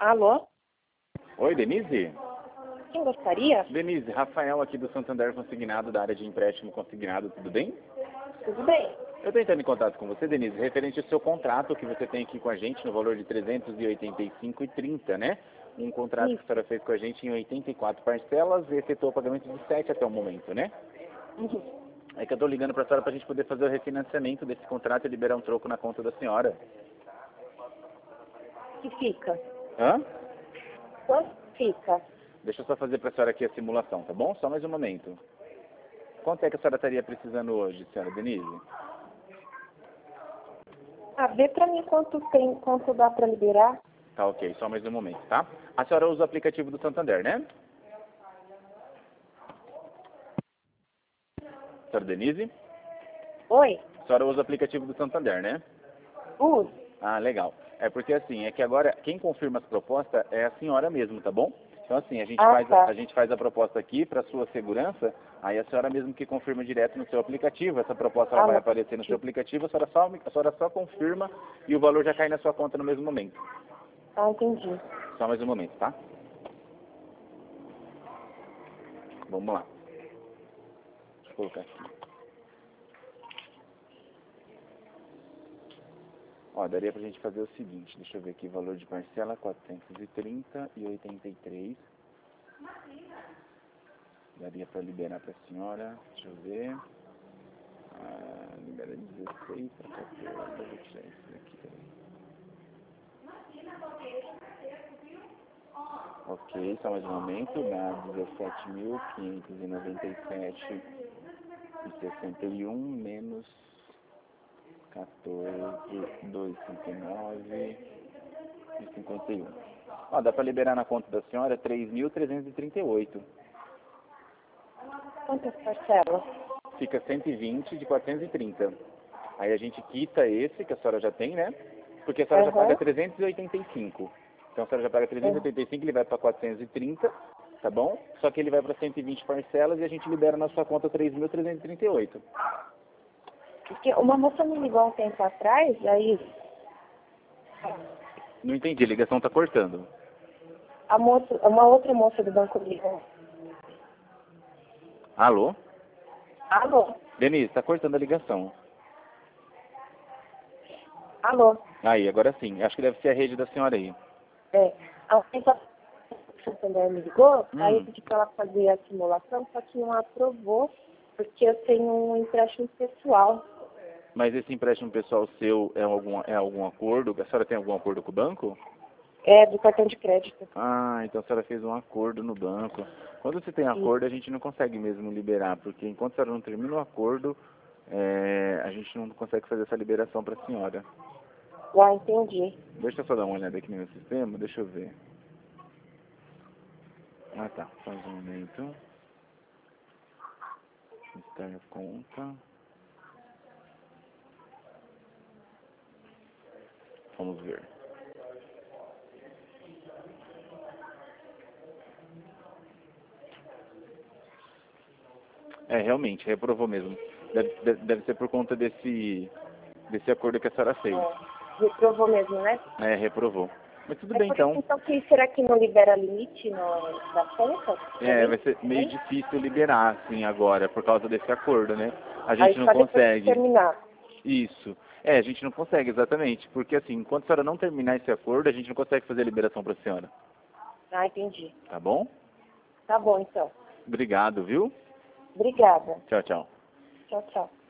Alô? Oi, Denise? Quem gostaria? Denise, Rafael aqui do Santander Consignado, da área de empréstimo consignado, tudo bem? Tudo bem. Eu estou entrando em contato com você, Denise, referente ao seu contrato que você tem aqui com a gente no valor de R$ 385,30, né? Um contrato que a senhora fez com a gente em 84 parcelas e efetuou o pagamento de 7 até o momento, né? Uhum. É que eu estou ligando para a senhora para a gente poder fazer o refinanciamento desse contrato e liberar um troco na conta da senhora. Que fica? Hã? Quanto fica? Deixa eu só fazer para a senhora aqui a simulação, tá bom? Só mais um momento. Quanto é que a senhora estaria precisando hoje, senhora Denise? Ah, vê pra mim quanto dá pra liberar. Tá ok, só mais um momento, tá? A senhora usa o aplicativo do Santander, né? Senhora Denise? Oi? A senhora usa o aplicativo do Santander, né? Uso. Ah, legal. É porque assim, é que agora quem confirma as propostas é a senhora mesmo, tá bom? Então assim, a gente faz a proposta aqui para sua segurança, aí a senhora mesmo que confirma direto no seu aplicativo, essa proposta ela vai aparecer no seu aplicativo, a senhora só confirma e o valor já cai na sua conta no mesmo momento. Ah, entendi. Só mais um momento, tá? Vamos lá. Deixa eu colocar aqui. Ó, daria pra gente fazer o seguinte, deixa eu ver aqui, valor de parcela 430,83. Daria pra liberar pra senhora, deixa eu ver. Ah, libera 16 pra 14, vou tirar isso daqui, peraí. Ok, só mais um momento, dá 17.597,61 menos 14.259,51. Ó, dá pra liberar na conta da senhora 3.338. Quantas parcelas? Fica 120 de 430. Aí a gente quita esse que a senhora já tem, né? Porque a senhora já paga 385. Então a senhora já paga 385, ele vai para 430, tá bom? Só que ele vai para 120 parcelas e a gente libera na sua conta 3.338. Porque uma moça me ligou um tempo atrás, aí Não entendi, a ligação tá cortando. uma outra moça do banco ligou. Alô? Alô? Denise, tá cortando a ligação. Alô? Aí, agora sim. Acho que deve ser a rede da senhora aí. É. A Santander me ligou, aí eu pedi pra ela fazer a simulação, só que não aprovou, porque eu tenho um empréstimo pessoal. Mas esse empréstimo pessoal seu é algum acordo? A senhora tem algum acordo com o banco? É, do cartão de crédito. Ah, então a senhora fez um acordo no banco. Quando você tem acordo, a gente não consegue mesmo liberar, porque enquanto a senhora não termina o acordo, a gente não consegue fazer essa liberação para a senhora. Ah, entendi. Deixa eu só dar uma olhada aqui no meu sistema, deixa eu ver. Ah tá, só um momento. Listar a conta. Vamos ver. Realmente, reprovou mesmo. Deve ser por conta desse acordo que a senhora fez. Reprovou mesmo, né? Reprovou. Mas tudo bem, então. Então, será que não libera limite da conta? Vai ser meio difícil liberar, assim, agora, por causa desse acordo, né? A gente Aí, não só depois consegue. de terminar. Isso. A gente não consegue, exatamente. Porque, assim, enquanto a senhora não terminar esse acordo, a gente não consegue fazer a liberação para a senhora. Ah, entendi. Tá bom? Tá bom, então. Obrigado, viu? Obrigada. Tchau, tchau. Tchau, tchau.